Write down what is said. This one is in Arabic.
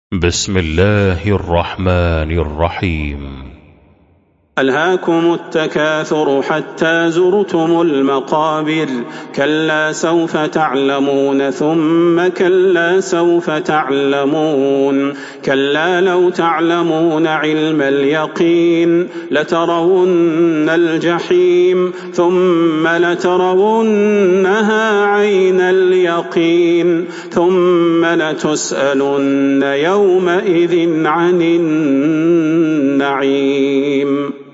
بسم الله الرحمن الرحيم. ألهاكم التكاثر حتى زرتم المقابر كلا سوف تعلمون ثم كلا سوف تعلمون كلا لو تعلمون علم اليقين لترون الجحيم ثم لترونها عين اليقين ثم لتسألن يومئذ عن النعيم.